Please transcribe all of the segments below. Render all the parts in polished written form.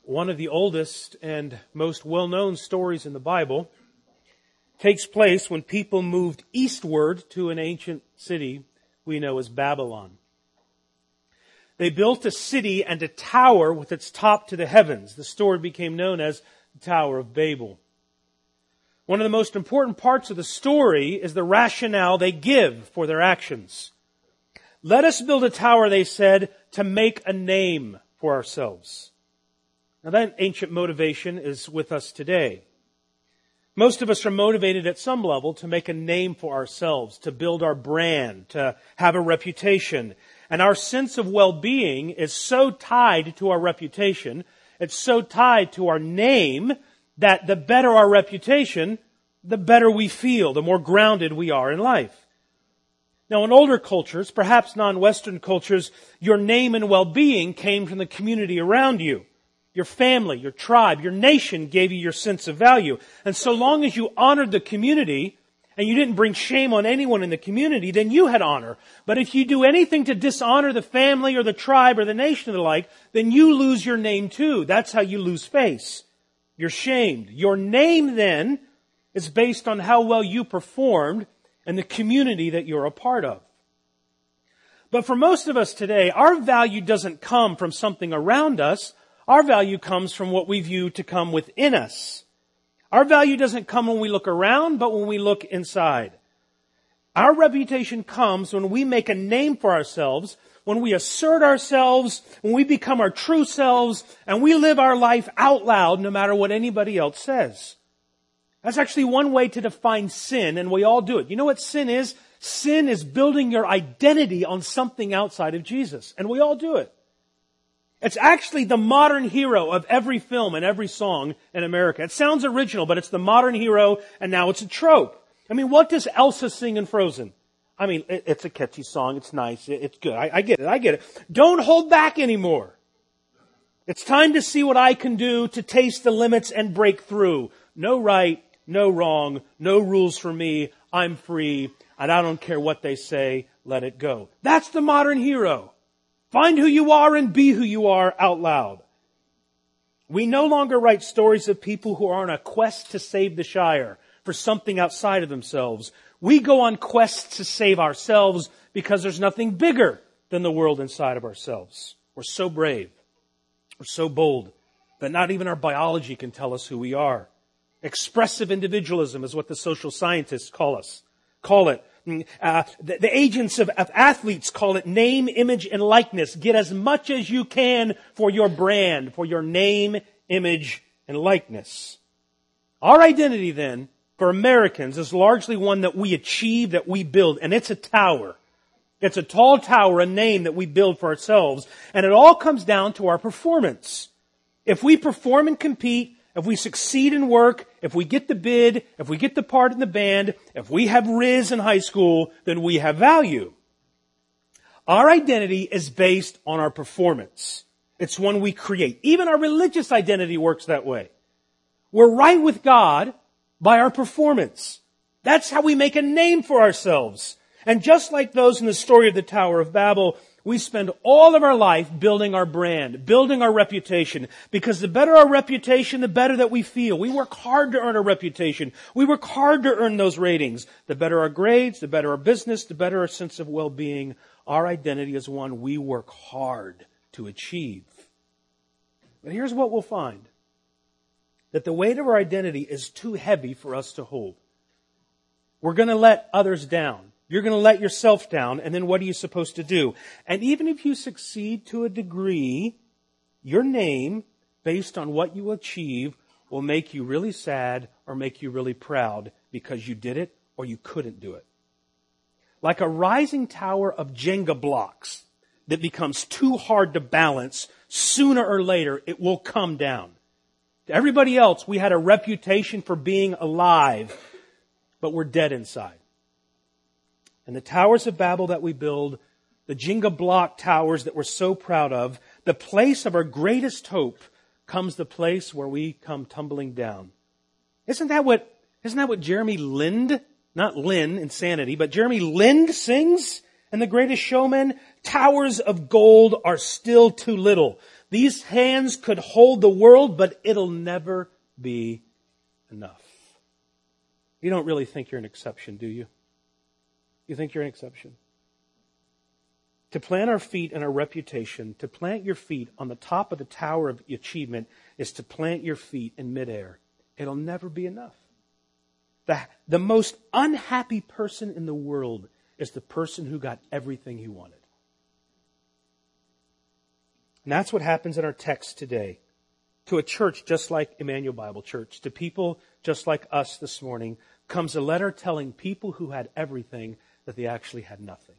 One of the oldest and most well-known stories in the Bible takes place when people moved eastward to an ancient city we know as Babylon. They built a city and a tower with its top to the heavens. The story became known as the Tower of Babel. One of the most important parts of the story is the rationale they give for their actions. Let us build a tower, they said, to make a name for ourselves. Now that ancient motivation is with us today. Most of us are motivated at some level to make a name for ourselves, to build our brand, to have a reputation. And our sense of well-being is so tied to our reputation, it's so tied to our name, that the better our reputation, the better we feel, the more grounded we are in life. Now in older cultures, perhaps non-Western cultures, your name and well-being came from the community around you. Your family, your tribe, your nation gave you your sense of value. And so long as you honored the community and you didn't bring shame on anyone in the community, then you had honor. But if you do anything to dishonor the family or the tribe or the nation or the like, then you lose your name too. That's how you lose face. You're shamed. Your name then is based on how well you performed in the community that you're a part of. But for most of us today, our value doesn't come from something around us. Our value comes from what we view to come within us. Our value doesn't come when we look around, but when we look inside. Our reputation comes when we make a name for ourselves, when we assert ourselves, when we become our true selves, and we live our life out loud no matter what anybody else says. That's actually one way to define sin, and we all do it. You know what sin is? Sin is building your identity on something outside of Jesus, and we all do it. It's actually the modern hero of every film and every song in America. It sounds original, but it's the modern hero, and now it's a trope. I mean, what does Elsa sing in Frozen? I mean, it's a catchy song. It's nice. It's good. I get it. Don't hold back anymore. It's time to see what I can do to taste the limits and break through. No right, no wrong, no rules for me. I'm free, and I don't care what they say. Let it go. That's the modern hero. Find who you are and be who you are out loud. We no longer write stories of people who are on a quest to save the Shire for something outside of themselves. We go on quests to save ourselves because there's nothing bigger than the world inside of ourselves. We're so brave. We're so bold that not even our biology can tell us who we are. Expressive individualism is what the social scientists call it. The agents of athletes call it name, image, and likeness. Get as much as you can for your brand, for your name, image, and likeness. Our identity then, for Americans, is largely one that we achieve, that we build, and it's a tower. It's a tall tower, a name that we build for ourselves, and it all comes down to our performance. If we perform and compete, if we succeed in work, if we get the bid, if we get the part in the band, if we have Riz in high school, then we have value. Our identity is based on our performance. It's one we create. Even our religious identity works that way. We're right with God by our performance. That's how we make a name for ourselves. And just like those in the story of the Tower of Babel, we spend all of our life building our brand, building our reputation, because the better our reputation, the better that we feel. We work hard to earn a reputation. We work hard to earn those ratings. The better our grades, the better our business, the better our sense of well-being. Our identity is one we work hard to achieve. But here's what we'll find. That the weight of our identity is too heavy for us to hold. We're going to let others down. You're going to let yourself down, and then what are you supposed to do? And even if you succeed to a degree, your name, based on what you achieve, will make you really sad or make you really proud because you did it or you couldn't do it. Like a rising tower of Jenga blocks that becomes too hard to balance, sooner or later it will come down. To everybody else, we had a reputation for being alive, but we're dead inside. And the towers of Babel that we build, the Jenga block towers that we're so proud of, the place of our greatest hope comes the place where we come tumbling down. Isn't that what Jeremy Lind, not Lynn, Insanity, but Jeremy Lind sings in The Greatest Showman? Towers of gold are still too little. These hands could hold the world, but it'll never be enough. You don't really think you're an exception, do you? You think you're an exception? To plant our feet in our reputation, to plant your feet on the top of the tower of achievement, is to plant your feet in midair. It'll never be enough. The most unhappy person in the world is the person who got everything he wanted. And that's what happens in our text today. To a church just like Emmanuel Bible Church, to people just like us this morning, comes a letter telling people who had everything that they actually had nothing.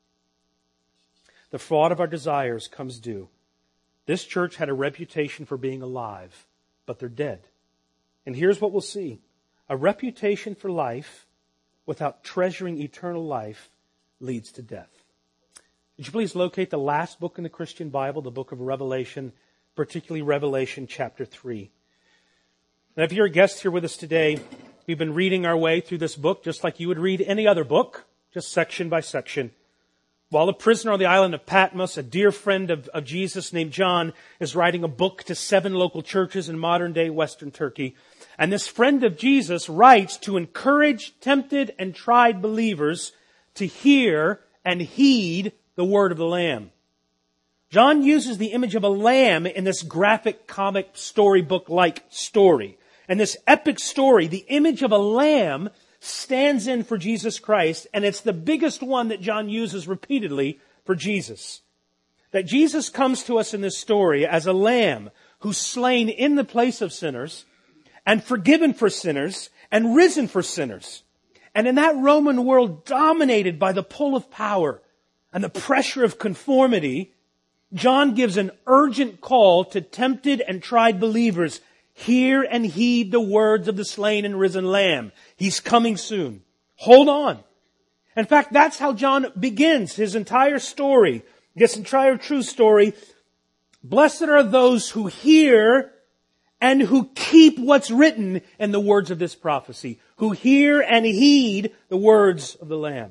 The fraud of our desires comes due. This church had a reputation for being alive, but they're dead. And here's what we'll see. A reputation for life without treasuring eternal life leads to death. Would you please locate the last book in the Christian Bible, the book of Revelation, particularly Revelation chapter 3. Now, if you're a guest here with us today, we've been reading our way through this book just like you would read any other book, just section by section. While a prisoner on the island of Patmos, a dear friend of Jesus named John is writing a book to 7 local churches in modern-day Western Turkey. And this friend of Jesus writes to encourage tempted and tried believers to hear and heed the word of the Lamb. John uses the image of a lamb in this graphic comic storybook-like story. And this epic story, the image of a lamb stands in for Jesus Christ, and it's the biggest one that John uses repeatedly for Jesus. That Jesus comes to us in this story as a lamb who's slain in the place of sinners and forgiven for sinners and risen for sinners. And in that Roman world dominated by the pull of power and the pressure of conformity, John gives an urgent call to tempted and tried believers. Hear and heed the words of the slain and risen Lamb. He's coming soon. Hold on. In fact, that's how John begins his entire story, this entire true story. Blessed are those who hear and who keep what's written in the words of this prophecy, who hear and heed the words of the Lamb.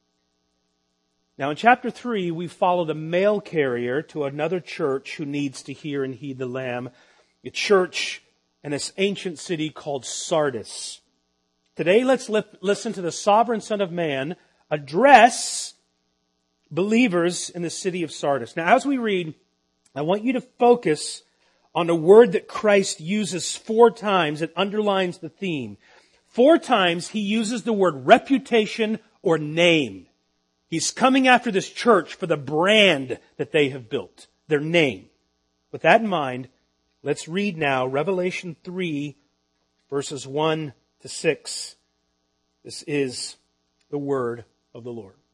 Now in chapter 3, we follow the mail carrier to another church who needs to hear and heed the Lamb, a church in this ancient city called Sardis. Today, let's listen to the sovereign Son of Man address believers in the city of Sardis. Now, as we read, I want you to focus on a word that Christ uses 4 times. It underlines the theme. 4 times he uses the word reputation or name. He's coming after this church for the brand that they have built, their name. With that in mind, let's read now Revelation 3, verses 1 to 6. This is the word of the Lord.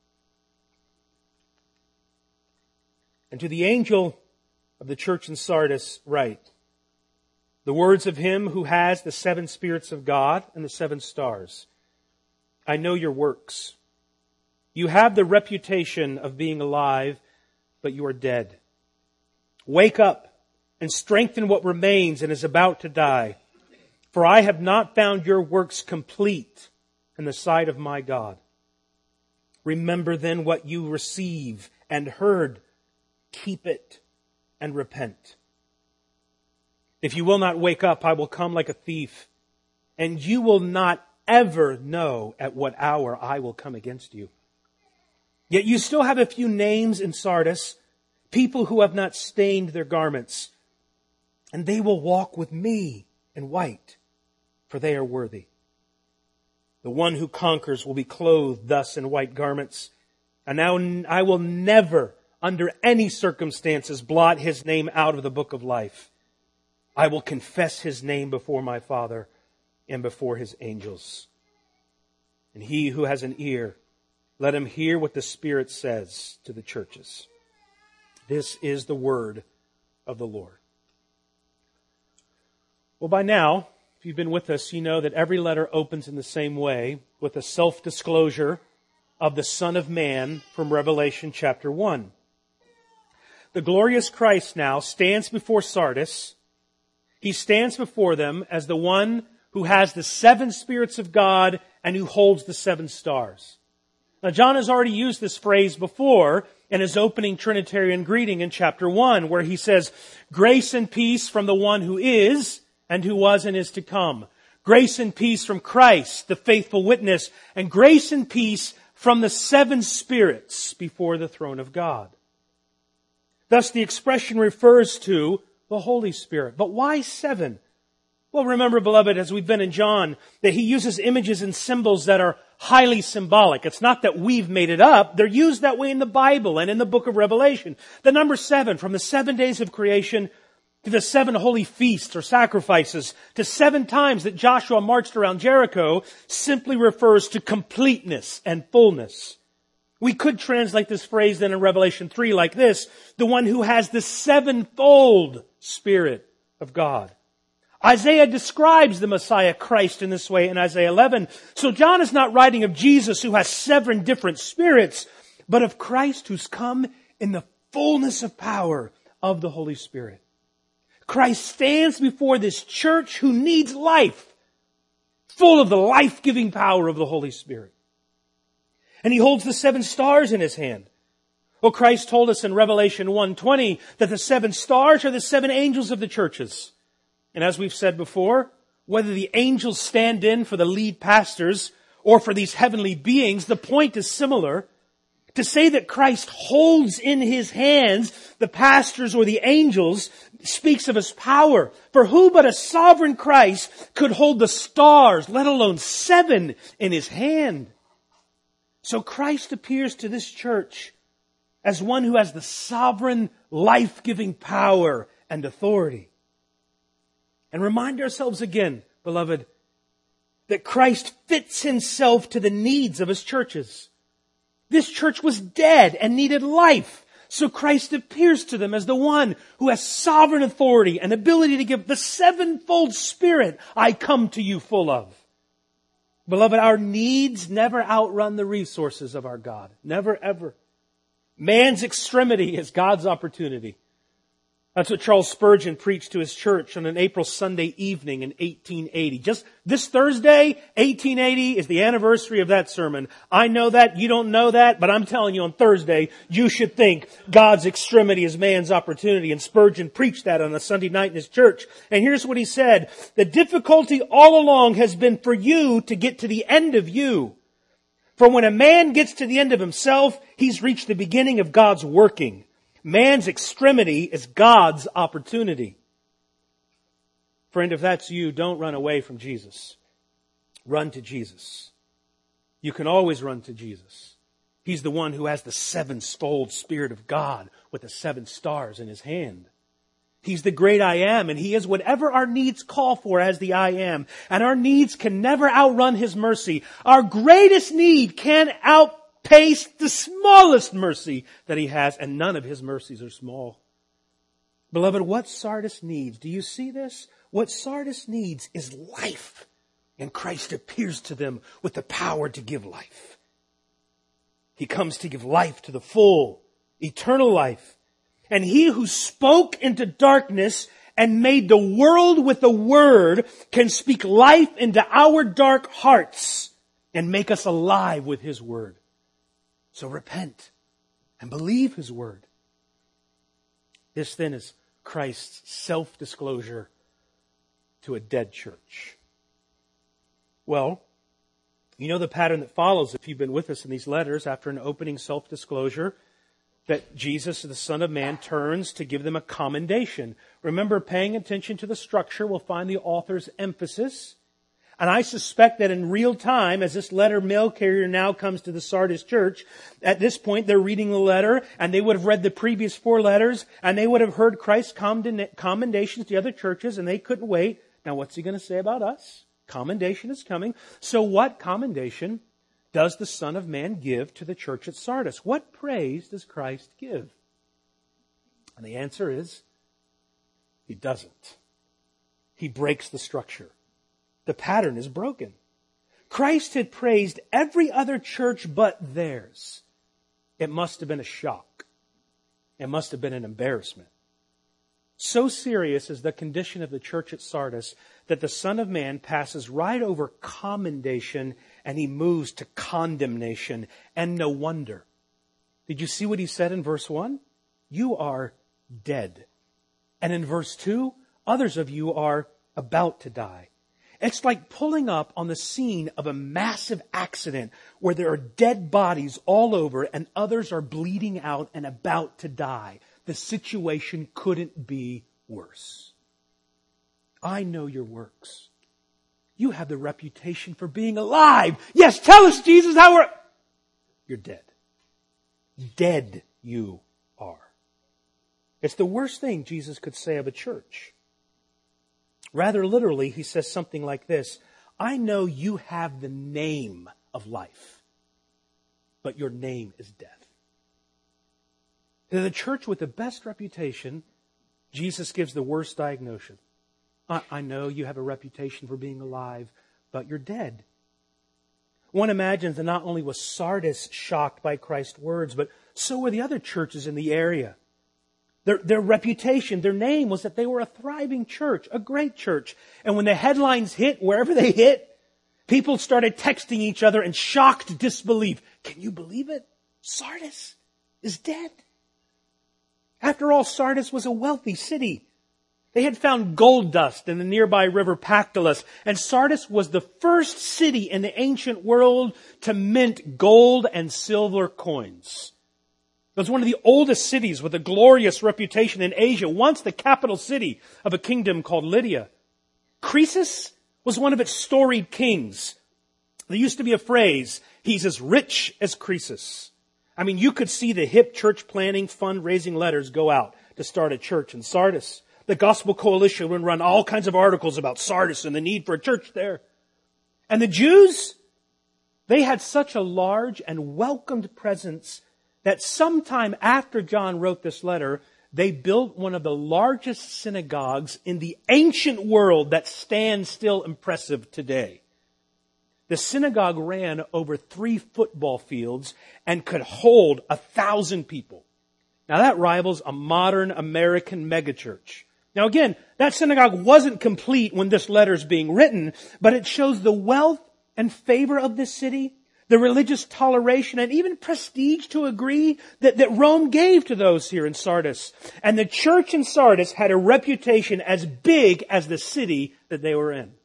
And to the angel of the church in Sardis write, the words of him who has the 7 spirits of God and the 7 stars. I know your works. You have the reputation of being alive, but you are dead. Wake up and strengthen what remains and is about to die. For I have not found your works complete in the sight of my God. Remember then what you receive and heard. Keep it and repent. If you will not wake up, I will come like a thief, and you will not ever know at what hour I will come against you. Yet you still have a few names in Sardis, people who have not stained their garments, and they will walk with me in white, for they are worthy. The one who conquers will be clothed thus in white garments, and now I will never, under any circumstances, blot his name out of the book of life. I will confess his name before my Father and before his angels. And he who has an ear, let him hear what the Spirit says to the churches. This is the word of the Lord. Well, by now, if you've been with us, you know that every letter opens in the same way with a self-disclosure of the Son of Man from Revelation chapter 1. The glorious Christ now stands before Sardis. He stands before them as the one who has the 7 spirits of God and who holds the 7 stars. Now, John has already used this phrase before in his opening Trinitarian greeting in chapter 1, where he says, "Grace and peace from the one who is, and who was and is to come. Grace and peace from Christ, the faithful witness, and grace and peace from the seven spirits before the throne of God." Thus the expression refers to the Holy Spirit. But why seven? Well, remember, beloved, as we've been in John, that he uses images and symbols that are highly symbolic. It's not that we've made it up. They're used that way in the Bible and in the book of Revelation. The number 7, from the 7 days of creation to the 7 holy feasts or sacrifices, to 7 times that Joshua marched around Jericho, simply refers to completeness and fullness. We could translate this phrase then in Revelation 3 like this: the one who has the sevenfold Spirit of God. Isaiah describes the Messiah Christ in this way in Isaiah 11. So John is not writing of Jesus who has 7 different spirits, but of Christ who's come in the fullness of power of the Holy Spirit. Christ stands before this church who needs life, full of the life-giving power of the Holy Spirit. And he holds the 7 stars in his hand. Well, Christ told us in Revelation 1:20 that the 7 stars are the 7 angels of the churches. And as we've said before, whether the angels stand in for the lead pastors or for these heavenly beings, the point is similar. To say that Christ holds in his hands the pastors or the angels speaks of his power. For who but a sovereign Christ could hold the stars, let alone 7, in his hand? So Christ appears to this church as one who has the sovereign, life-giving power and authority. And remind ourselves again, beloved, that Christ fits himself to the needs of his churches. This church was dead and needed life. So Christ appears to them as the one who has sovereign authority and ability to give the 7-fold Spirit I come to you full of. Beloved, our needs never outrun the resources of our God. Never, ever. Man's extremity is God's opportunity. That's what Charles Spurgeon preached to his church on an April Sunday evening in 1880. Just this Thursday, 1880, is the anniversary of that sermon. I know that, you don't know that, but I'm telling you on Thursday, you should think God's extremity is man's opportunity. And Spurgeon preached that on a Sunday night in his church. And here's what he said: "The difficulty all along has been for you to get to the end of you. For when a man gets to the end of himself, he's reached the beginning of God's working. Man's extremity is God's opportunity." Friend, if that's you, don't run away from Jesus. Run to Jesus. You can always run to Jesus. He's the one who has the 7-fold Spirit of God with the 7 stars in his hand. He's the great I am, and he is whatever our needs call for as the I am. And our needs can never outrun his mercy. Our greatest need can outpace the smallest mercy that he has, and none of his mercies are small. Beloved, what Sardis needs, do you see this? What Sardis needs is life. And Christ appears to them with the power to give life. He comes to give life to the full, eternal life. And he who spoke into darkness and made the world with the word can speak life into our dark hearts and make us alive with his word. So repent and believe his word. This then is Christ's self-disclosure to a dead church. Well, you know the pattern that follows if you've been with us in these letters. After an opening self-disclosure, that Jesus, the Son of Man, turns to give them a commendation. Remember, paying attention to the structure will find the author's emphasis. And I suspect that in real time, as this letter mail carrier now comes to the Sardis church, at this point they're reading the letter, and they would have read the previous 4 letters, and they would have heard Christ's commendations to other churches, and they couldn't wait. Now what's he going to say about us? Commendation is coming. So what commendation does the Son of Man give to the church at Sardis? What praise does Christ give? And the answer is, he doesn't. He breaks the structure. The pattern is broken. Christ had praised every other church but theirs. It must have been a shock. It must have been an embarrassment. So serious is the condition of the church at Sardis that the Son of Man passes right over commendation and he moves to condemnation. And no wonder. Did you see what he said in verse 1? You are dead. And in verse 2, others of you are about to die. It's like pulling up on the scene of a massive accident where there are dead bodies all over and others are bleeding out and about to die. The situation couldn't be worse. I know your works. You have the reputation for being alive. Yes, tell us, Jesus, how we're... You're dead. Dead you are. It's the worst thing Jesus could say of a church. Rather literally, he says something like this: I know you have the name of life, but your name is death. To the church with the best reputation, Jesus gives the worst diagnosis. I know you have a reputation for being alive, but you're dead. One imagines that not only was Sardis shocked by Christ's words, but so were the other churches in the area. Their reputation, their name was that they were a thriving church, a great church. And when the headlines hit, wherever they hit, people started texting each other in shocked disbelief. Can you believe it? Sardis is dead. After all, Sardis was a wealthy city. They had found gold dust in the nearby river Pactolus, and Sardis was the first city in the ancient world to mint gold and silver coins. It was one of the oldest cities with a glorious reputation in Asia, once the capital city of a kingdom called Lydia. Croesus was one of its storied kings. There used to be a phrase, he's as rich as Croesus. I mean, you could see the hip church planning, fundraising letters go out to start a church in Sardis. The Gospel Coalition would run all kinds of articles about Sardis and the need for a church there. And the Jews, they had such a large and welcomed presence that sometime after John wrote this letter, they built one of the largest synagogues in the ancient world that stands still impressive today. The synagogue ran over 3 football fields and could hold 1,000 people. Now that rivals a modern American megachurch. Now again, that synagogue wasn't complete when this letter is being written, but it shows the wealth and favor of this city, the religious toleration and even prestige to agree that Rome gave to those here in Sardis. And the church in Sardis had a reputation as big as the city that they were in.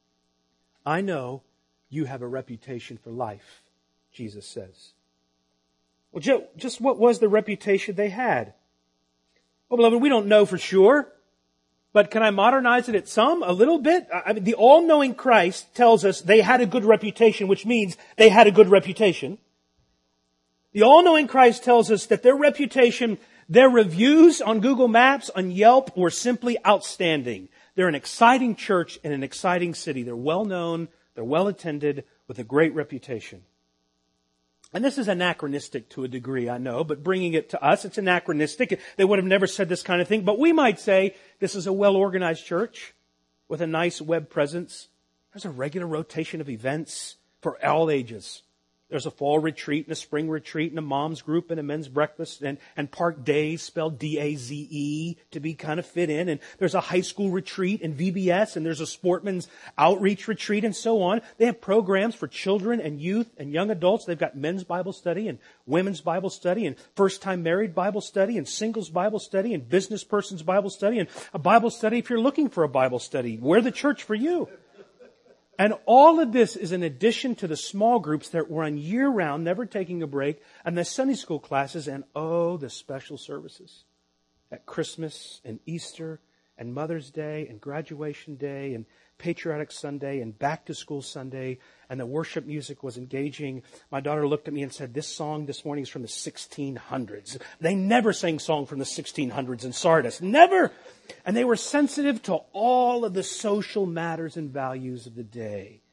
I know you have a reputation for life, Jesus says. Well, just what was the reputation they had? Well, beloved, we don't know for sure. But can I modernize it a little bit? I mean, the all-knowing Christ tells us they had a good reputation, which means they had a good reputation. The all-knowing Christ tells us that their reputation, their reviews on Google Maps, on Yelp, were simply outstanding. They're an exciting church in an exciting city. They're well-known, they're well-attended, with a great reputation. And this is anachronistic to a degree, I know, but bringing it to us, it's anachronistic. They would have never said this kind of thing, but we might say this is a well-organized church with a nice web presence. There's a regular rotation of events for all ages. There's a fall retreat and a spring retreat and a mom's group and a men's breakfast and park days spelled D-A-Z-E to be kind of fit in. And there's a high school retreat and VBS and there's a sportsman's outreach retreat and so on. They have programs for children and youth and young adults. They've got men's Bible study and women's Bible study and first-time married Bible study and singles Bible study and business person's Bible study and a Bible study if you're looking for a Bible study. We're the church for you. And all of this is in addition to the small groups that run year-round, never taking a break, and the Sunday school classes, and the special services at Christmas and Easter and Mother's Day and Graduation Day and Patriotic Sunday and Back to School Sunday, and the worship music was engaging. My daughter looked at me and said, this song this morning is from the 1600s. They never sang song from the 1600s in Sardis. Never! And they were sensitive to all of the social matters and values of the day.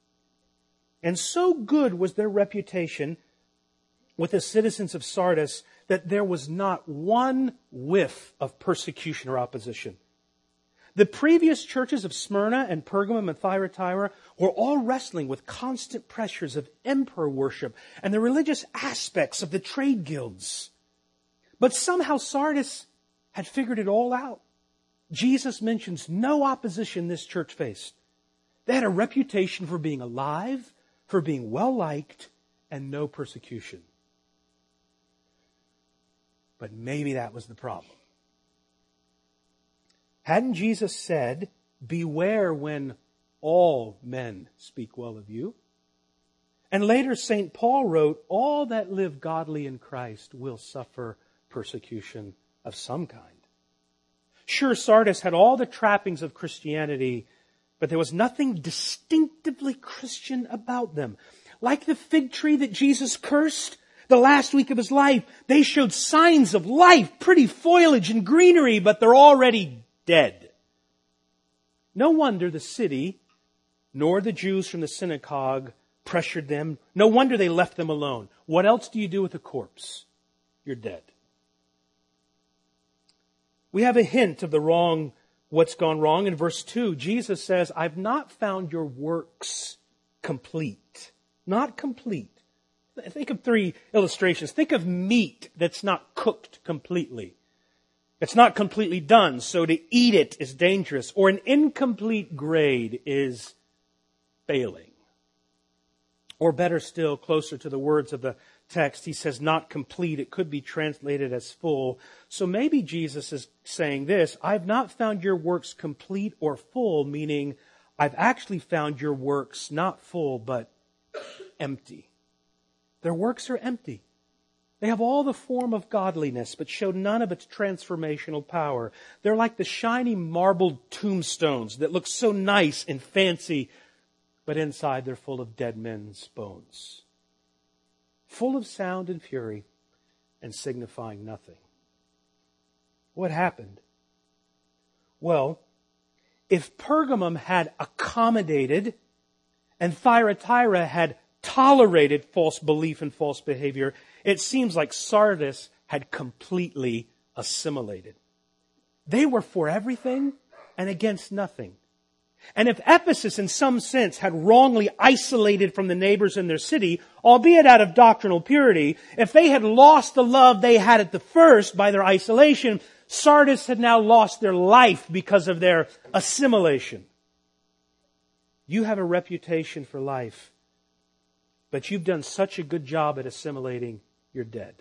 And so good was their reputation with the citizens of Sardis that there was not one whiff of persecution or opposition. The previous churches of Smyrna and Pergamum and Thyatira were all wrestling with constant pressures of emperor worship and the religious aspects of the trade guilds. But somehow Sardis had figured it all out. Jesus mentions no opposition this church faced. They had a reputation for being alive, for being well-liked, and no persecution. But maybe that was the problem. Hadn't Jesus said, beware when all men speak well of you? And later St. Paul wrote, all that live godly in Christ will suffer persecution of some kind. Sure, Sardis had all the trappings of Christianity, but there was nothing distinctively Christian about them. Like the fig tree that Jesus cursed the last week of his life, they showed signs of life, pretty foliage and greenery, but they're already dead. No wonder the city, nor the Jews from the synagogue, pressured them. No wonder they left them alone. What else do you do with a corpse? You're dead. We have a hint of what's gone wrong in verse 2. Jesus says, I've not found your works complete. Not complete. Think of 3 illustrations. Think of meat that's not cooked completely. It's not completely done, so to eat it is dangerous. Or an incomplete grade is failing. Or better still, closer to the words of the text, he says not complete. It could be translated as full. So maybe Jesus is saying this, I've not found your works complete or full, meaning I've actually found your works not full, but empty. Their works are empty. They have all the form of godliness, but show none of its transformational power. They're like the shiny marbled tombstones that look so nice and fancy, but inside they're full of dead men's bones. Full of sound and fury and signifying nothing. What happened? Well, if Pergamum had accommodated and Thyatira had tolerated false belief and false behavior, it seems like Sardis had completely assimilated. They were for everything and against nothing. And if Ephesus in some sense had wrongly isolated from the neighbors in their city, albeit out of doctrinal purity, if they had lost the love they had at the first by their isolation, Sardis had now lost their life because of their assimilation. You have a reputation for life, but you've done such a good job at assimilating, you're dead.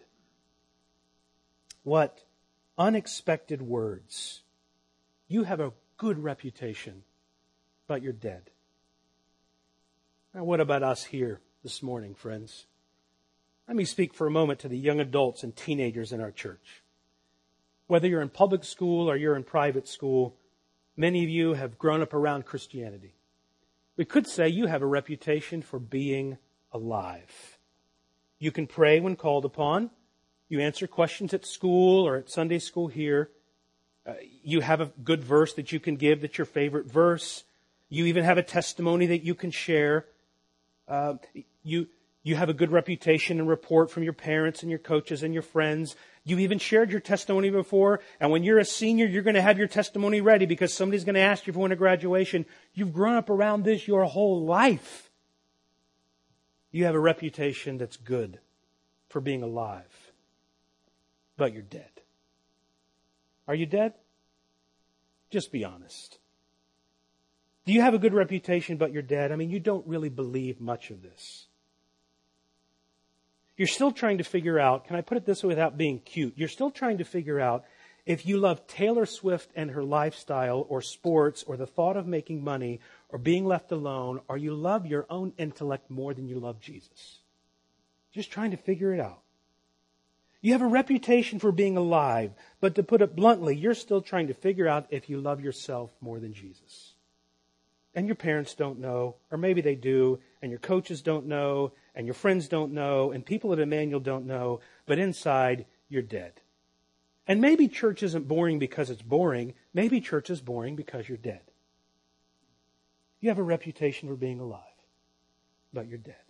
What unexpected words. You have a good reputation, but you're dead. Now, what about us here this morning, friends? Let me speak for a moment to the young adults and teenagers in our church. Whether you're in public school or you're in private school, many of you have grown up around Christianity. We could say you have a reputation for being alive. You can pray when called upon. You answer questions at school or at Sunday school here. You have a good verse that you can give that's your favorite verse. You even have a testimony that you can share. You have a good reputation and report from your parents and your coaches and your friends. You even shared your testimony before, and when you're a senior, you're going to have your testimony ready because somebody's going to ask you for one at graduation. You've grown up around this your whole life. You have a reputation that's good for being alive, but you're dead. Are you dead? Just be honest. Do you have a good reputation, but you're dead? I mean, you don't really believe much of this. You're still trying to figure out, can I put it this way without being cute? You're still trying to figure out if you love Taylor Swift and her lifestyle or sports or the thought of making money or being left alone, or you love your own intellect more than you love Jesus. Just trying to figure it out. You have a reputation for being alive, but to put it bluntly, you're still trying to figure out if you love yourself more than Jesus. And your parents don't know, or maybe they do, and your coaches don't know, and your friends don't know, and people at Emmanuel don't know, but inside, you're dead. And maybe church isn't boring because it's boring. Maybe church is boring because you're dead. You have a reputation for being alive, but you're dead.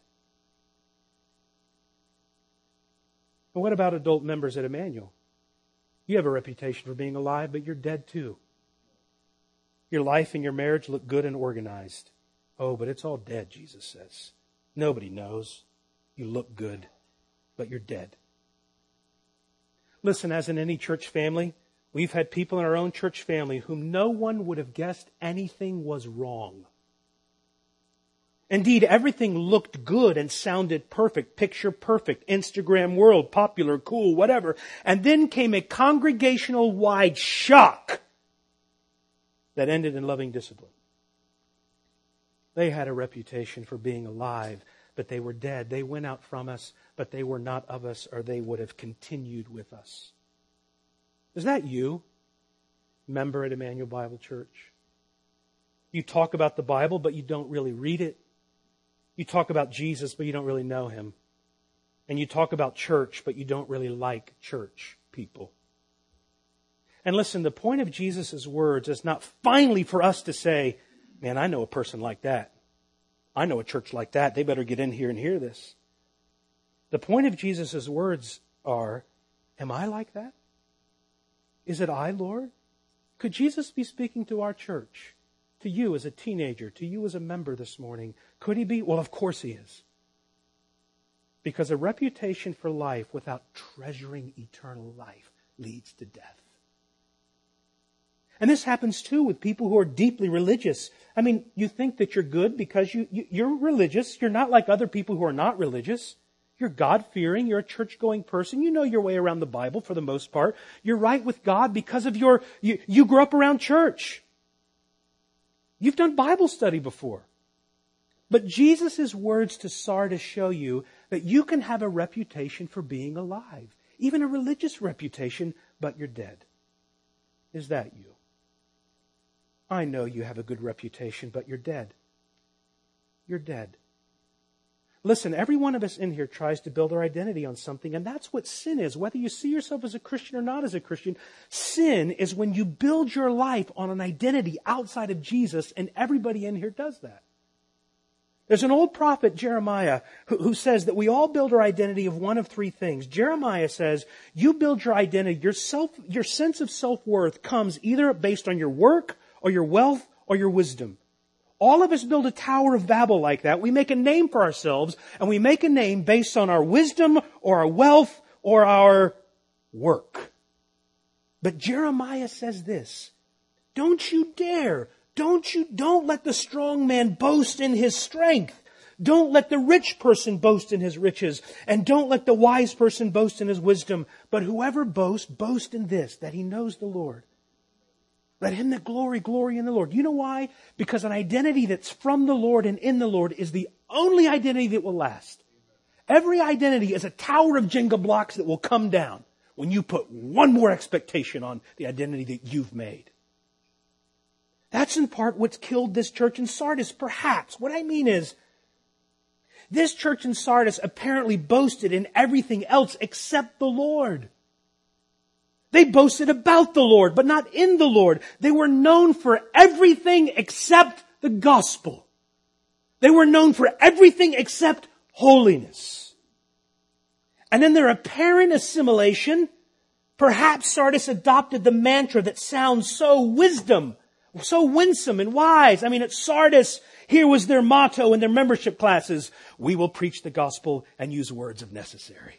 And what about adult members at Emmanuel? You have a reputation for being alive, but you're dead too. Your life and your marriage look good and organized. Oh, but it's all dead, Jesus says. Nobody knows. You look good, but you're dead. Listen, as in any church family, we've had people in our own church family whom no one would have guessed anything was wrong. Indeed, everything looked good and sounded perfect, picture perfect, Instagram world, popular, cool, whatever. And then came a congregational-wide shock that ended in loving discipline. They had a reputation for being alive, but they were dead. They went out from us, but they were not of us, or they would have continued with us. Is that you, member at Emmanuel Bible Church? You talk about the Bible, but you don't really read it. You talk about Jesus, but you don't really know Him. And you talk about church, but you don't really like church people. And listen, the point of Jesus' words is not finally for us to say, man, I know a person like that. I know a church like that. They better get in here and hear this. The point of Jesus' words are, am I like that? Is it I, Lord? Could Jesus be speaking to our church? To you as a teenager, to you as a member this morning? Could He be? Well, of course He is. Because a reputation for life without treasuring eternal life leads to death. And this happens too with people who are deeply religious. I mean, you think that you're good because you're religious. You're not like other people who are not religious. You're God-fearing. You're a church-going person. You know your way around the Bible for the most part. You're right with God because of you grew up around church. You've done Bible study before. But Jesus' words to Sardis show you that you can have a reputation for being alive. Even a religious reputation, but you're dead. Is that you? I know you have a good reputation, but you're dead. You're dead. Listen, every one of us in here tries to build our identity on something, and that's what sin is. Whether you see yourself as a Christian or not as a Christian, sin is when you build your life on an identity outside of Jesus, and everybody in here does that. There's an old prophet, Jeremiah, who says that we all build our identity of one of three things. Jeremiah says, you build your identity, your sense of self-worth comes either based on your work or your wealth or your wisdom. All of us build a Tower of Babel like that. We make a name for ourselves, and we make a name based on our wisdom or our wealth or our work. But Jeremiah says this, don't you dare, don't let the strong man boast in his strength. Don't let the rich person boast in his riches, and don't let the wise person boast in his wisdom. But whoever boasts, boast in this, that he knows the Lord. Let him that glory in the Lord. You know why? Because an identity that's from the Lord and in the Lord is the only identity that will last. Every identity is a tower of Jenga blocks that will come down when you put one more expectation on the identity that you've made. That's in part what's killed this church in Sardis, perhaps. What I mean is, this church in Sardis apparently boasted in everything else except the Lord. They boasted about the Lord, but not in the Lord. They were known for everything except the gospel. They were known for everything except holiness. And in their apparent assimilation, perhaps Sardis adopted the mantra that sounds so winsome and wise. I mean, at Sardis, here was their motto in their membership classes: we will preach the gospel and use words if necessary.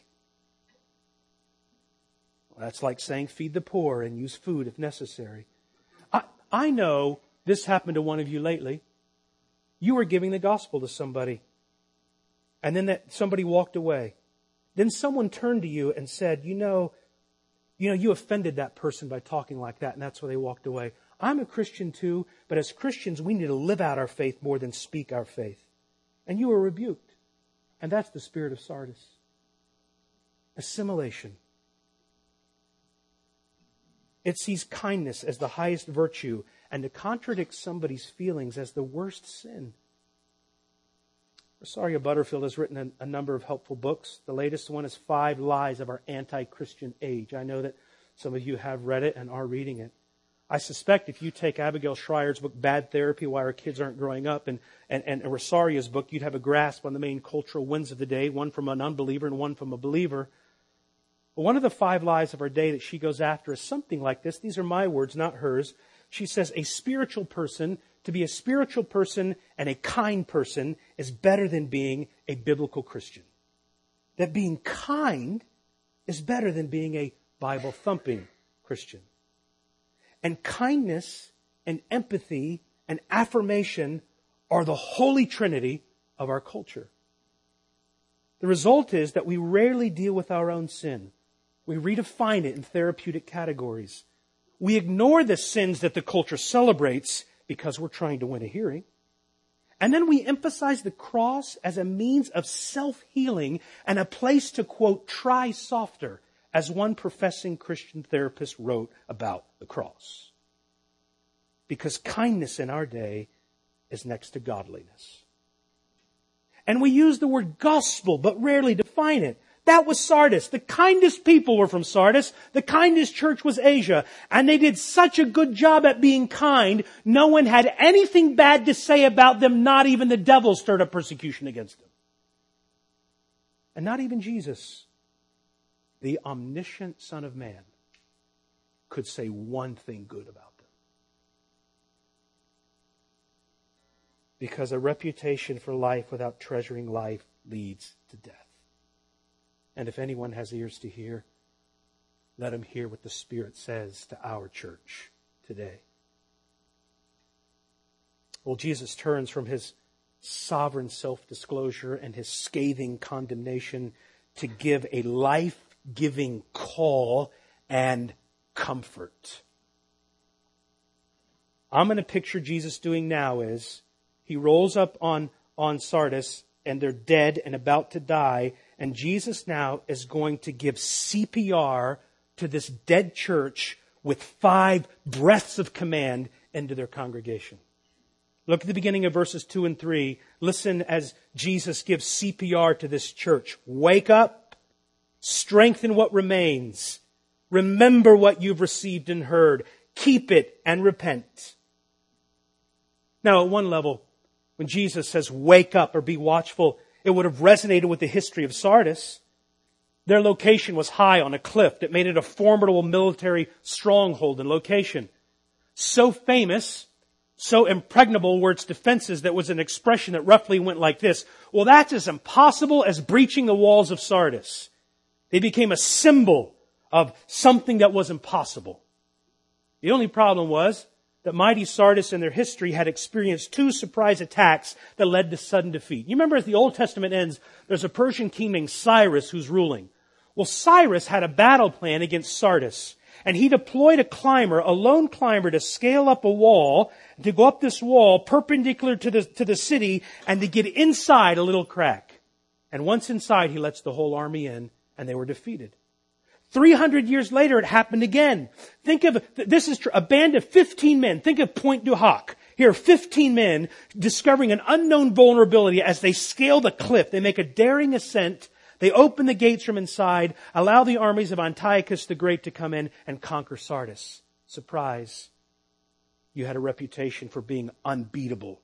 That's like saying feed the poor and use food if necessary. I know this happened to one of you lately. You were giving the gospel to somebody, and then somebody walked away. Then someone turned to you and said, you know, you offended that person by talking like that, and that's why they walked away. I'm a Christian too, but as Christians, we need to live out our faith more than speak our faith. And you were rebuked. And that's the spirit of Sardis. Assimilation. It sees kindness as the highest virtue, and to contradict somebody's feelings as the worst sin. Rosaria Butterfield has written a number of helpful books. The latest one is 5 Lies of Our Anti-Christian Age. I know that some of you have read it and are reading it. I suspect if you take Abigail Schreier's book, Bad Therapy, Why Our Kids Aren't Growing Up, and Rosaria's book, you'd have a grasp on the main cultural winds of the day, one from an unbeliever and one from a believer. But one of the 5 lies of our day that she goes after is something like this. These are my words, not hers. She says, to be a spiritual person and a kind person is better than being a biblical Christian. That being kind is better than being a Bible-thumping Christian. And kindness and empathy and affirmation are the Holy Trinity of our culture. The result is that we rarely deal with our own sin. We redefine it in therapeutic categories. We ignore the sins that the culture celebrates because we're trying to win a hearing. And then we emphasize the cross as a means of self-healing and a place to, quote, try softer, as one professing Christian therapist wrote about the cross. Because kindness in our day is next to godliness. And we use the word gospel, but rarely define it. That was Sardis. The kindest people were from Sardis. The kindest church was Asia. And they did such a good job at being kind, no one had anything bad to say about them, not even the devil stirred up persecution against them. And not even Jesus, the omniscient Son of Man, could say one thing good about them. Because a reputation for life without treasuring life leads to death. And if anyone has ears to hear, let him hear what the Spirit says to our church today. Well, Jesus turns from his sovereign self-disclosure and his scathing condemnation to give a life-giving call and comfort. I'm going to picture Jesus doing now is he rolls up on Sardis and they're dead and about to die. And Jesus now is going to give CPR to this dead church with 5 breaths of command into their congregation. Look at the beginning of verses 2 and 3. Listen as Jesus gives CPR to this church. Wake up, strengthen what remains. Remember what you've received and heard. Keep it and repent. Now, at one level, when Jesus says wake up or be watchful, it would have resonated with the history of Sardis. Their location was high on a cliff that made it a formidable military stronghold and location. So famous, so impregnable were its defenses that was an expression that roughly went like this. Well, that's as impossible as breaching the walls of Sardis. They became a symbol of something that was impossible. The only problem was that mighty Sardis in their history had experienced 2 surprise attacks that led to sudden defeat. You remember as the Old Testament ends, there's a Persian king named Cyrus who's ruling. Well, Cyrus had a battle plan against Sardis. And he deployed a lone climber to scale up a wall, to go up this wall perpendicular to the city and to get inside a little crack. And once inside, he lets the whole army in and they were defeated. 300 years later, it happened again. Think of, this is a band of 15 men. Think of Pointe du Hoc. Here are 15 men discovering an unknown vulnerability as they scale the cliff. They make a daring ascent. They open the gates from inside, allow the armies of Antiochus the Great to come in and conquer Sardis. Surprise. You had a reputation for being unbeatable.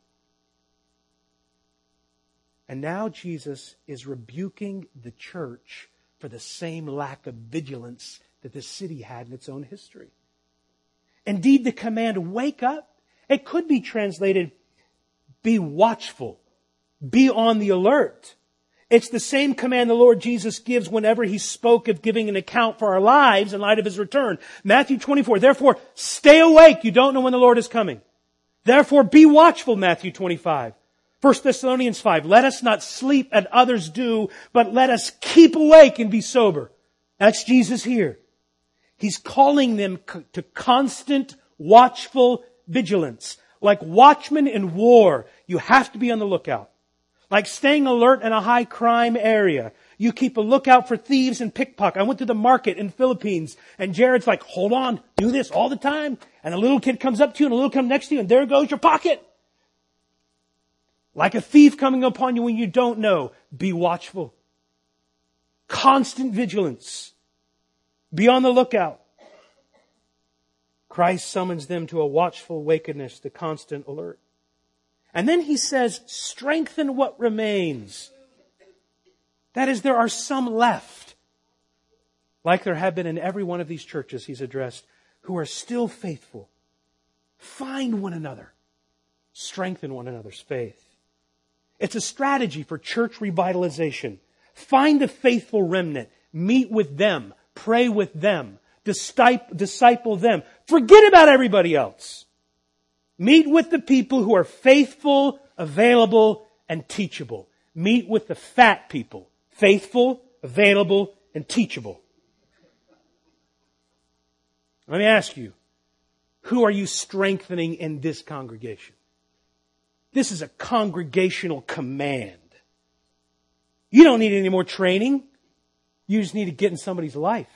And now Jesus is rebuking the church for the same lack of vigilance that the city had in its own history. Indeed, the command, wake up, it could be translated, be watchful, be on the alert. It's the same command the Lord Jesus gives whenever He spoke of giving an account for our lives in light of His return. Matthew 24, therefore, stay awake, you don't know when the Lord is coming. Therefore, be watchful, Matthew 25. 1 Thessalonians 5, let us not sleep as others do, but let us keep awake and be sober. That's Jesus here. He's calling them to constant, watchful vigilance. Like watchmen in war, you have to be on the lookout. Like staying alert in a high crime area. You keep a lookout for thieves and pickpockets. I went to the market in the Philippines and Jared's like, hold on, do this all the time. And a little kid comes up to you and a little comes next to you and there goes your pocket. Like a thief coming upon you when you don't know, be watchful. Constant vigilance. Be on the lookout. Christ summons them to a watchful wakeness, to constant alert. And then He says, strengthen what remains. That is, there are some left, like there have been in every one of these churches He's addressed, who are still faithful. Find one another. Strengthen one another's faith. It's a strategy for church revitalization. Find a faithful remnant. Meet with them. Pray with them. Disciple them. Forget about everybody else. Meet with the people who are faithful, available, and teachable. Meet with the fat people. Faithful, available, and teachable. Let me ask you, who are you strengthening in this congregation? This is a congregational command. You don't need any more training. You just need to get in somebody's life.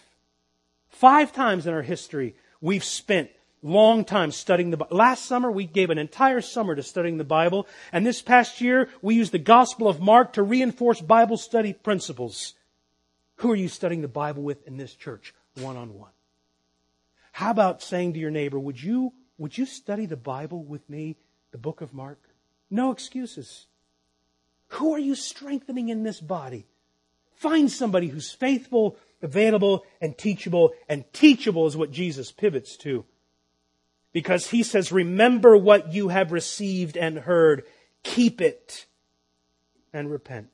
5 times in our history, we've spent long time studying the Bible. Last summer, we gave an entire summer to studying the Bible. And this past year, we used the Gospel of Mark to reinforce Bible study principles. Who are you studying the Bible with in this church, one-on-one? How about saying to your neighbor, would you study the Bible with me, the book of Mark? No excuses. Who are you strengthening in this body? Find somebody who's faithful, available, and teachable. And teachable is what Jesus pivots to. Because He says, remember what you have received and heard. Keep it and repent.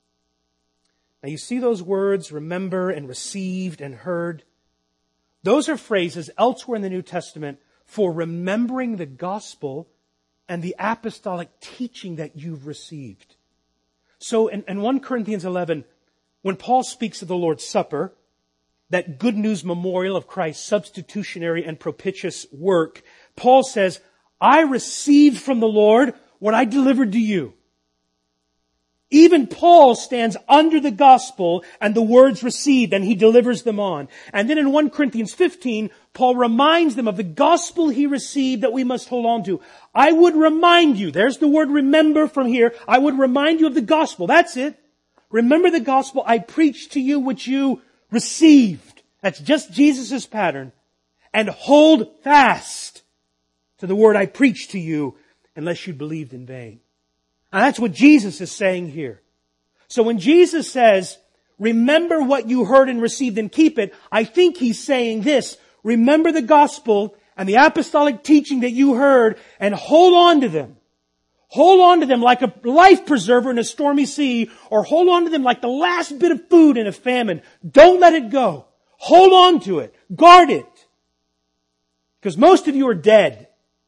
Now you see those words, remember and received and heard. Those are phrases elsewhere in the New Testament for remembering the gospel and the apostolic teaching that you've received. So in 1 Corinthians 11, when Paul speaks of the Lord's Supper, that good news memorial of Christ's substitutionary and propitious work, Paul says, I received from the Lord what I delivered to you. Even Paul stands under the gospel and the words received, and he delivers them on. And then in 1 Corinthians 15, Paul reminds them of the gospel he received that we must hold on to. I would remind you, there's the word remember from here, I would remind you of the gospel. That's it. Remember the gospel I preached to you which you received. That's just Jesus' pattern. And hold fast to the word I preached to you unless you believed in vain. And that's what Jesus is saying here. So when Jesus says, remember what you heard and received and keep it, I think He's saying this, remember the gospel and the apostolic teaching that you heard and hold on to them. Hold on to them like a life preserver in a stormy sea, or hold on to them like the last bit of food in a famine. Don't let it go. Hold on to it. Guard it. Because most of you are dead.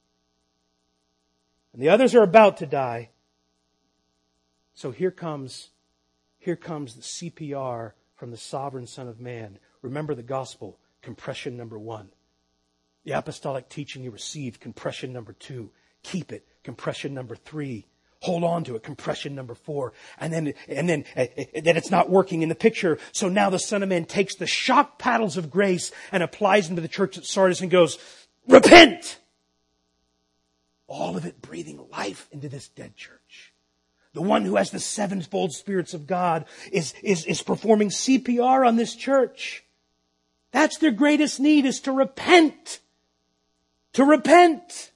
And the others are about to die. So here comes the CPR from the sovereign Son of Man. Remember the gospel, compression number 1. The apostolic teaching you received, compression number 2. Keep it, compression number 3. Hold on to it, compression number 4. And then it's not working in the picture. So now the Son of Man takes the shock paddles of grace and applies them to the church at Sardis and goes, repent! All of it breathing life into this dead church. The one who has the 7-fold spirits of God is performing CPR on this church. That's their greatest need, is to repent. To repent.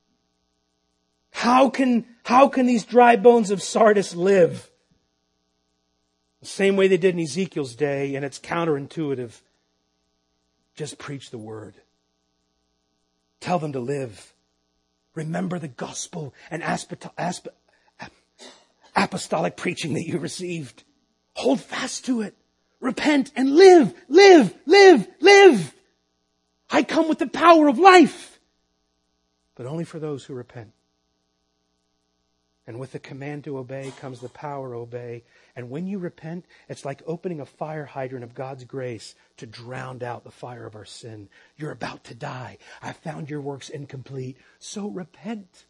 How can these dry bones of Sardis live? The same way they did in Ezekiel's day, and it's counterintuitive. Just preach the word. Tell them to live. Remember the gospel and apostolic preaching that you received. Hold fast to it. Repent and live, live, live, live. I come with the power of life, but only for those who repent. And with the command to obey comes the power to obey. And when you repent, it's like opening a fire hydrant of God's grace to drown out the fire of our sin. You're about to die. I found your works incomplete, so repent.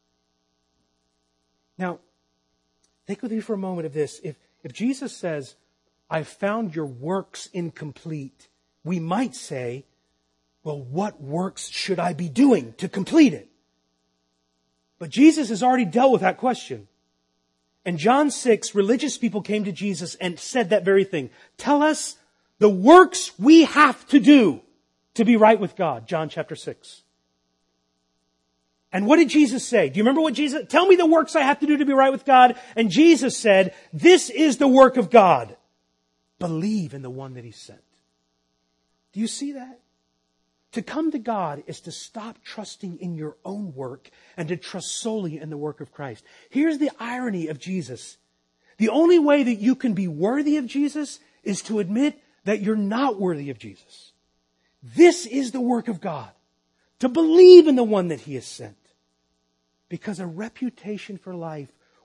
Now, think with me for a moment of this. If Jesus says, I found your works incomplete, we might say, well, what works should I be doing to complete it? But Jesus has already dealt with that question. In John 6, religious people came to Jesus and said that very thing. Tell us the works we have to do to be right with God. John chapter 6. And what did Jesus say? Do you remember what Jesus... Tell me the works I have to do to be right with God. And Jesus said, this is the work of God. Believe in the one that He sent. Do you see that? To come to God is to stop trusting in your own work and to trust solely in the work of Christ. Here's the irony of Jesus. The only way that you can be worthy of Jesus is to admit that you're not worthy of Jesus. This is the work of God. To believe in the one that He has sent. Because a reputation for life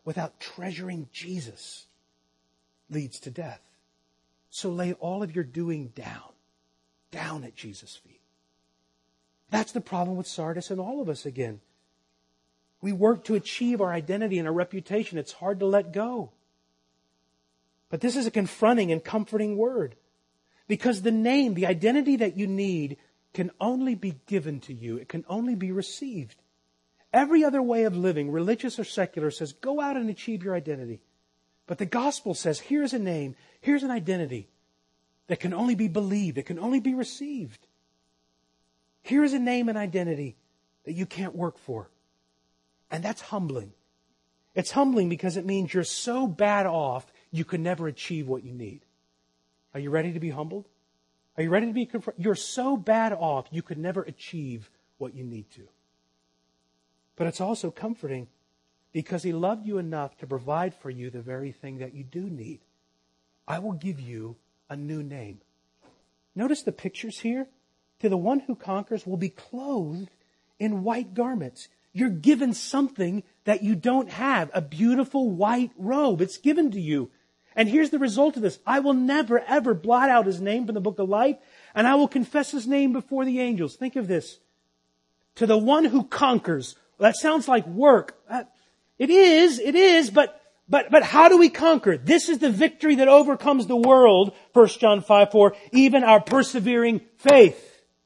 without treasuring Jesus leads to death. So lay all of your doing down at Jesus' feet. That's the problem with Sardis and all of us again. We work to achieve our identity and our reputation. It's hard to let go. But this is a confronting and comforting word. Because the name, the identity that you need, can only be given to you. It can only be received. Every other way of living, religious or secular, says go out and achieve your identity. But the gospel says here's a name, here's an identity that can only be believed, it can only be received. Here is a name and identity that you can't work for. And that's humbling. It's humbling because it means you're so bad off, you could never achieve what you need. Are you ready to be humbled? Are you ready to be confronted? You're so bad off, you could never achieve what you need to. But it's also comforting because He loved you enough to provide for you the very thing that you do need. I will give you a new name. Notice the pictures here. To the one who conquers will be clothed in white garments. You're given something that you don't have, a beautiful white robe. It's given to you. And here's the result of this. I will never, ever blot out His name from the book of life, and I will confess His name before the angels. Think of this. To the one who conquers. That sounds like work. It is, but how do we conquer? This is the victory that overcomes the world, 1 John 5:4, even our persevering faith.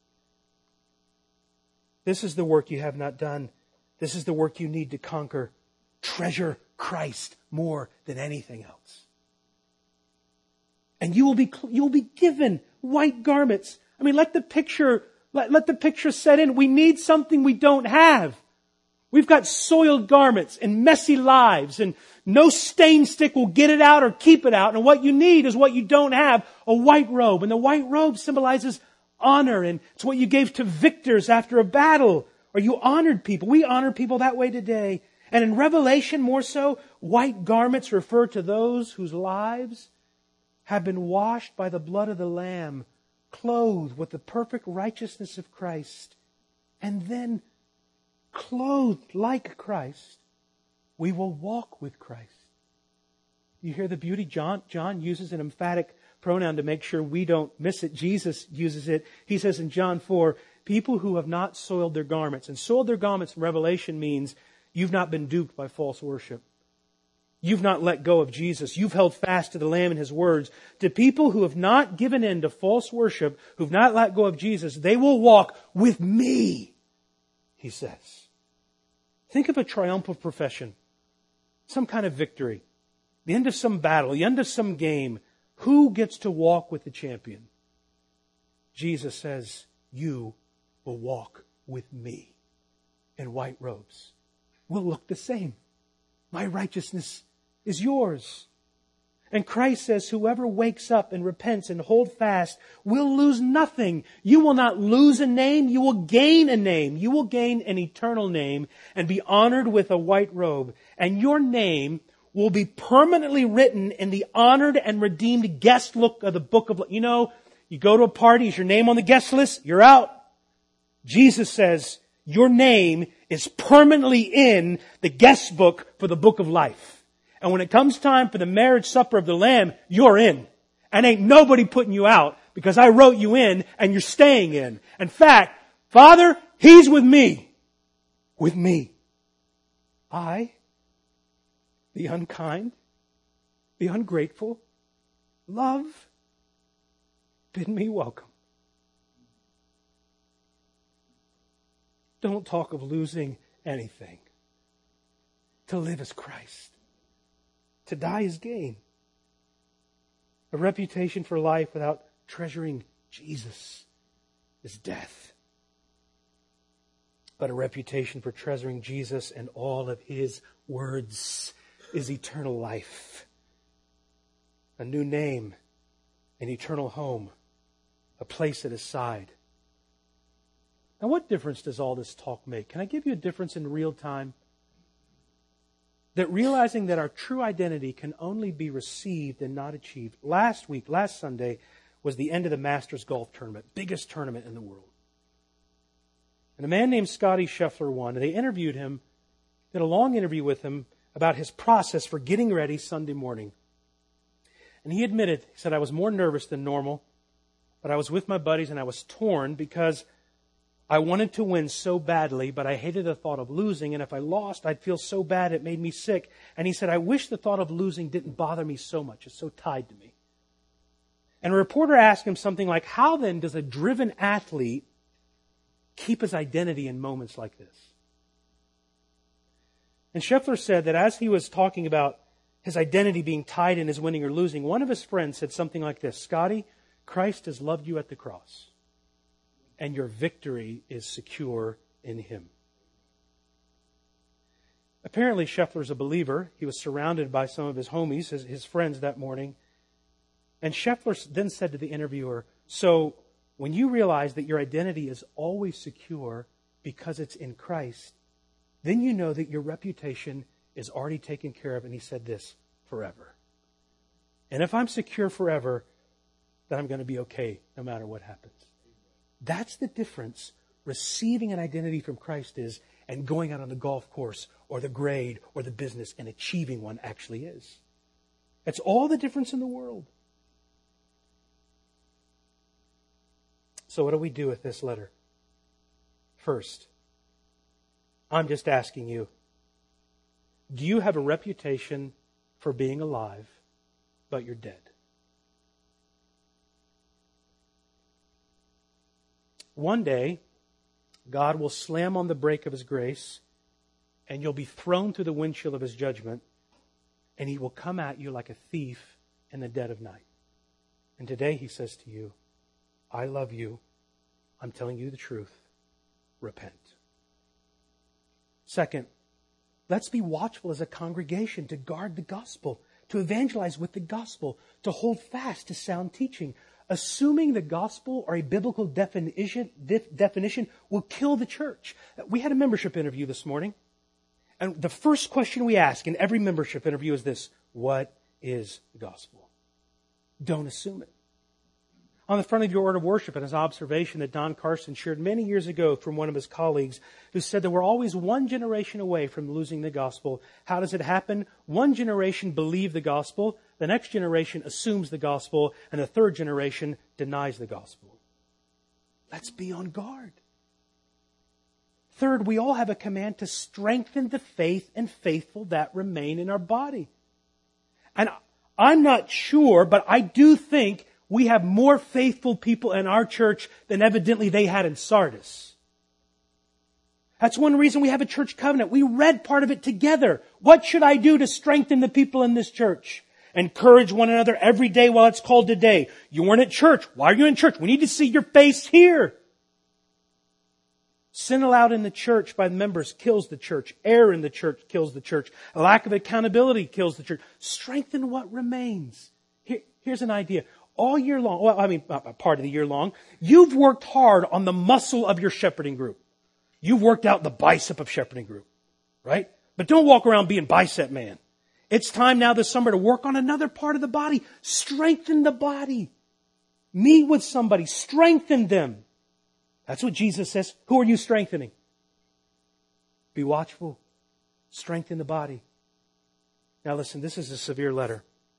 This is the work you have not done. This is the work you need to conquer. Treasure Christ more than anything else. And you will be given white garments. I mean, let the picture set in. We need something we don't have. We've got soiled garments and messy lives, and no stain stick will get it out or keep it out. And what you need is what you don't have, a white robe. And the white robe symbolizes honor, and it's what you gave to victors after a battle, or you honored people. We honor people that way today. And in Revelation, more so, white garments refer to those whose lives have been washed by the blood of the Lamb, clothed with the perfect righteousness of Christ, and then clothed like Christ, we will walk with Christ. You hear the beauty? John uses an emphatic pronoun to make sure we don't miss it. Jesus uses it. He says in John 4, people who have not soiled their garments. And soiled their garments in Revelation means you've not been duped by false worship. You've not let go of Jesus. You've held fast to the Lamb and His words. To people who have not given in to false worship, who've not let go of Jesus, they will walk with me, He says. Think of a triumphal profession. Some kind of victory. The end of some battle. The end of some game. Who gets to walk with the champion? Jesus says, you will walk with me in white robes. We'll look the same. My righteousness is yours. And Christ says, whoever wakes up and repents and hold fast will lose nothing. You will not lose a name. You will gain a name. You will gain an eternal name and be honored with a white robe. And your name will be permanently written in the honored and redeemed guest book of the book of life. You know, you go to a party, is your name on the guest list? You're out. Jesus says, your name is permanently in the guest book for the book of life. And when it comes time for the marriage supper of the Lamb, you're in. And ain't nobody putting you out because I wrote you in and you're staying in. In fact, Father, He's with me. With me. The unkind, the ungrateful, love, bid me welcome. Don't talk of losing anything. To live is Christ. To die is gain. A reputation for life without treasuring Jesus is death. But a reputation for treasuring Jesus and all of His words is eternal life. A new name, an eternal home, a place at His side. Now, what difference does all this talk make? Can I give you a difference in real time? That realizing that our true identity can only be received and not achieved. Last Sunday, was the end of the Masters Golf Tournament, biggest tournament in the world. And a man named Scottie Scheffler won, and they interviewed him, did a long interview with him about his process for getting ready Sunday morning. And he admitted, he said, I was more nervous than normal, but I was with my buddies and I was torn because I wanted to win so badly, but I hated the thought of losing. And if I lost, I'd feel so bad it made me sick. And he said, I wish the thought of losing didn't bother me so much. It's so tied to me. And a reporter asked him something like, how then does a driven athlete keep his identity in moments like this? And Scheffler said that as he was talking about his identity being tied in his winning or losing, one of his friends said something like this, Scotty, Christ has loved you at the cross, and your victory is secure in Him. Apparently, Scheffler's a believer. He was surrounded by some of his homies, his friends that morning. And Scheffler then said to the interviewer, so when you realize that your identity is always secure because it's in Christ, then you know that your reputation is already taken care of. And he said this, forever. And if I'm secure forever, then I'm going to be okay no matter what happens. That's the difference receiving an identity from Christ is and going out on the golf course or the grade or the business and achieving one actually is. That's all the difference in the world. So what do we do with this letter? First, I'm just asking you, do you have a reputation for being alive, but you're dead? One day, God will slam on the brake of His grace, and you'll be thrown through the windshield of His judgment, and He will come at you like a thief in the dead of night. And today He says to you, I love you. I'm telling you the truth. Repent. Second, let's be watchful as a congregation to guard the gospel, to evangelize with the gospel, to hold fast to sound teaching. Assuming the gospel or a biblical definition will kill the church. We had a membership interview this morning, and the first question we ask in every membership interview is this: what is the gospel? Don't assume it. On the front of your order of worship, and his observation that Don Carson shared many years ago from one of his colleagues who said that we're always one generation away from losing the gospel. How does it happen? One generation believes the gospel, the next generation assumes the gospel, and the third generation denies the gospel. Let's be on guard. Third, we all have a command to strengthen the faith and faithful that remain in our body. And I'm not sure, but I do think we have more faithful people in our church than evidently they had in Sardis. That's one reason we have a church covenant. We read part of it together. What should I do to strengthen the people in this church? Encourage one another every day while it's called today. You weren't at church. Why are you in church? We need to see your face here. Sin allowed in the church by the members kills the church. Error in the church kills the church. A lack of accountability kills the church. Strengthen what remains. Here's an idea. All year long, part of the year long, you've worked hard on the muscle of your shepherding group. You've worked out the bicep of shepherding group, right? But don't walk around being bicep man. It's time now this summer to work on another part of the body. Strengthen the body. Meet with somebody. Strengthen them. That's what Jesus says. Who are you strengthening? Be watchful. Strengthen the body. Now listen, this is a severe letter.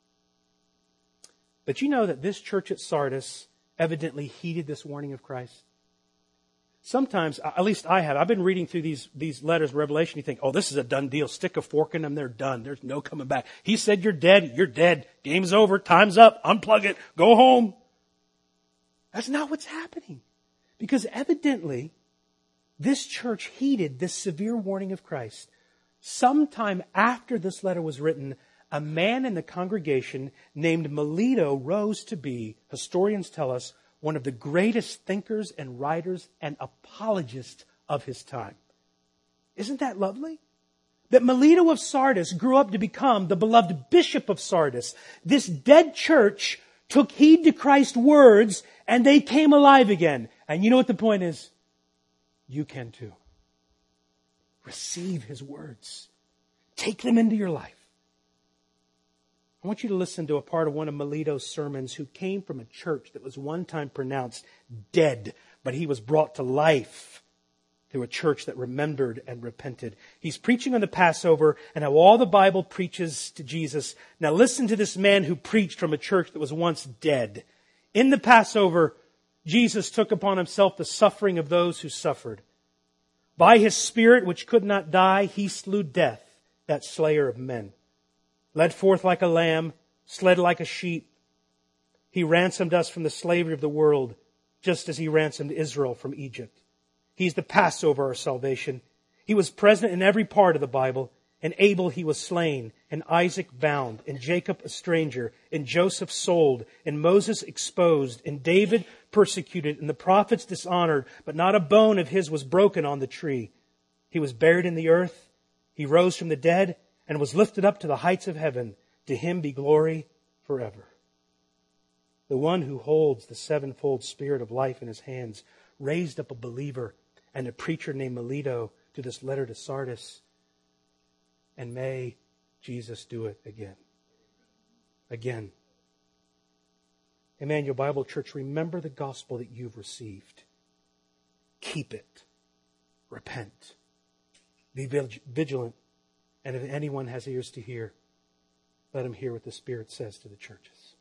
But you know that this church at Sardis evidently heeded this warning of Christ. Sometimes, at least I have, I've been reading through these letters of Revelation. You think, oh, this is a done deal. Stick a fork in them, they're done. There's no coming back. He said you're dead. You're dead. Game's over. Time's up. Unplug it. Go home. That's not what's happening. Because evidently, this church heeded this severe warning of Christ. Sometime after this letter was written, a man in the congregation named Melito rose to be, historians tell us, one of the greatest thinkers and writers and apologists of his time. Isn't that lovely? That Melito of Sardis grew up to become the beloved bishop of Sardis. This dead church took heed to Christ's words and they came alive again. And you know what the point is? You can too. Receive His words. Take them into your life. I want you to listen to a part of one of Melito's sermons who came from a church that was one time pronounced dead, but he was brought to life through a church that remembered and repented. He's preaching on the Passover and how all the Bible preaches to Jesus. Now listen to this man who preached from a church that was once dead. In the Passover, Jesus took upon himself the suffering of those who suffered. By his Spirit, which could not die, he slew death, that slayer of men. Led forth like a lamb, sled like a sheep, he ransomed us from the slavery of the world, just as he ransomed Israel from Egypt. He's the Passover of our salvation. He was present in every part of the Bible. In Abel he was slain, in Isaac bound, in Jacob a stranger, in Joseph sold, in Moses exposed, in David persecuted, in the prophets dishonored, but not a bone of his was broken on the tree. He was buried in the earth. He rose from the dead and was lifted up to the heights of heaven. To him be glory forever. The one who holds the sevenfold Spirit of life in his hands raised up a believer and a preacher named Melito to this letter to Sardis. And may Jesus do it again. Again. Emmanuel Bible Church, remember the gospel that you've received. Keep it. Repent. Be vigilant. And if anyone has ears to hear, let him hear what the Spirit says to the churches.